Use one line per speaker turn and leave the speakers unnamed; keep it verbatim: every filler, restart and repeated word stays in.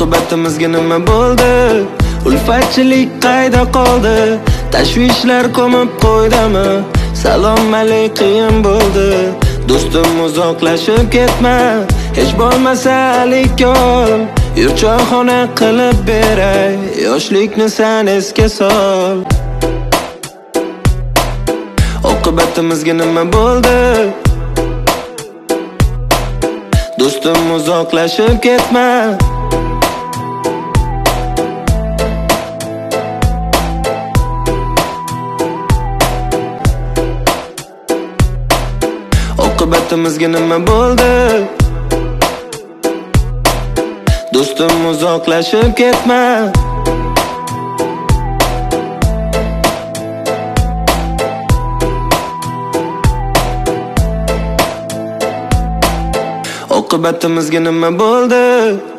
Oqibatimizga nima bo'ldi? Ulfatchilik qayda qoldi? Tashvishlar ko'mib qo'ydimi? Salom alaykum bo'ldi. Do'stim uzoqlashib ketma, hech bo'lmasa alik ol. Yur choyxona qilib beray, yoshlikni sen esga sol. Oqibatimizga nima bo'ldi? Do'stim uzoqlashib ketma. Oqibatimizga nima bo'ldi? Do'stim uzoqlashib ketma. Oqibatimizga nima bo'ldi?